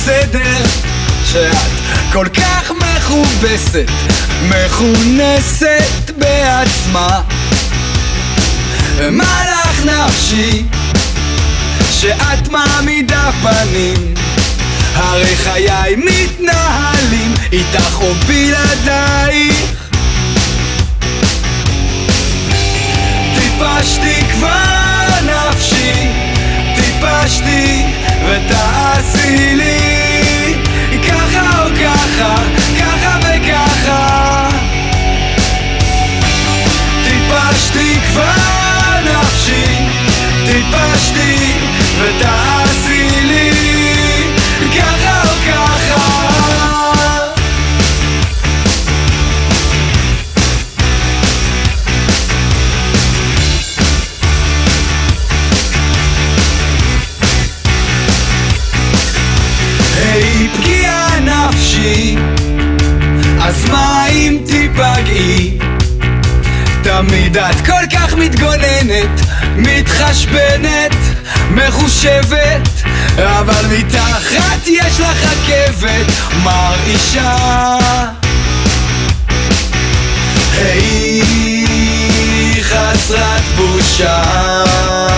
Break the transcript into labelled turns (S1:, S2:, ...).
S1: בסדר שאת כל כך מכובסת, מכונסת בעצמה. מה לך נפשי שאת מעמידה פנים? הרי חיי מתנהלים איתך או בלעדייך. טיפשתי כבר נפשי, טיפשתי ותעשי לי ככה או ככה, ככה וככה. טיפשתי כבר נפשי, טיפשתי ותעשי לי ככה או ככה. היי פגיעה נפשי, אז מה אם תיפגעי? תמיד את כל כך מתגוננת, מתחשבנת, מחושבת, אבל מתחת יש לך רכבת מרעישה. היי חסרת בושה.